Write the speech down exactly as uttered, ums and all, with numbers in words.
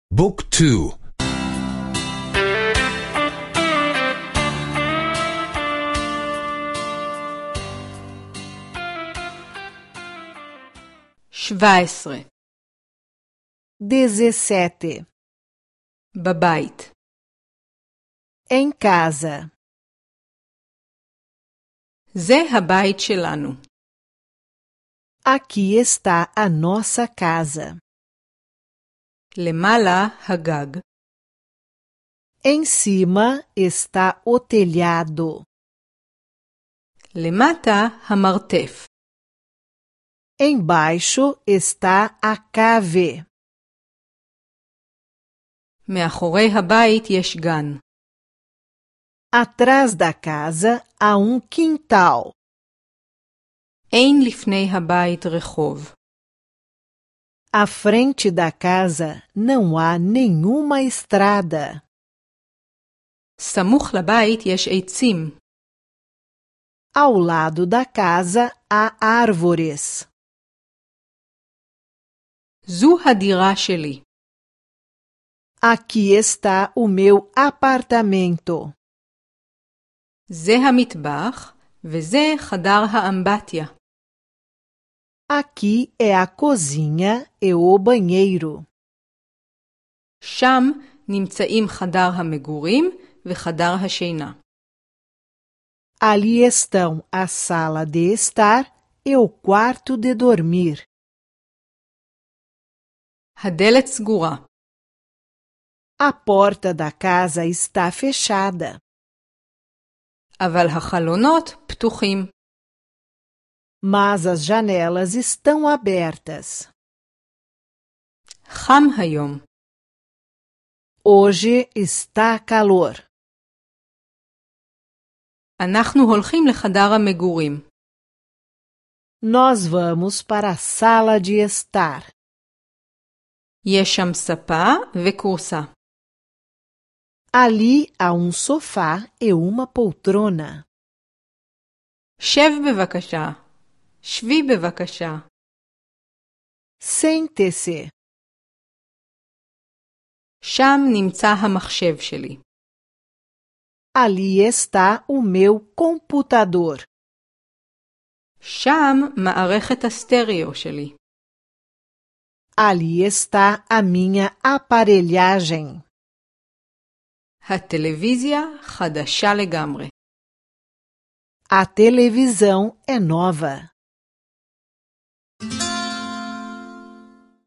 بوك تو. שבע עשרה. dezessete. בבית. Em casa. זה הבית שלנו. Aqui está a nossa casa. למעלה הגג. Em cima está o telhado. למטה המרתף. Embaixo está a cave. מאחורי הבית יש גן. Atrás da casa há um quintal. אין לפני הבית רחוב. À frente da casa não há nenhuma estrada. סמוך לבית יש עצים. Ao lado da casa há árvores. זו הדירה שלי. Aqui está o meu apartamento. זה המטבח וזה חדר האמבטיה. Aqui é a cozinha e o banheiro. שם נמצאים חדר המגורים וחדר השינה. Ali estão a sala de estar e o quarto de dormir. הדלת סגורה. A porta da casa está fechada. אבל החלונות פתוחים. Mas as janelas estão abertas. חם היום. Hoje está calor. אנחנו הולכים לחדר המגורים. Nós vamos para a sala de estar. יש שם ספה וכורסה. Ali há um sofá e uma poltrona. שב בבקשה. שבי בבקשה. Sente-se. שם נמצא המחשב שלי. Ali está o meu computador. שם מערכת הסטריאו שלי. Ali está a minha aparelhagem. הטלוויזיה חדשה לגמרי. A televisão é nova.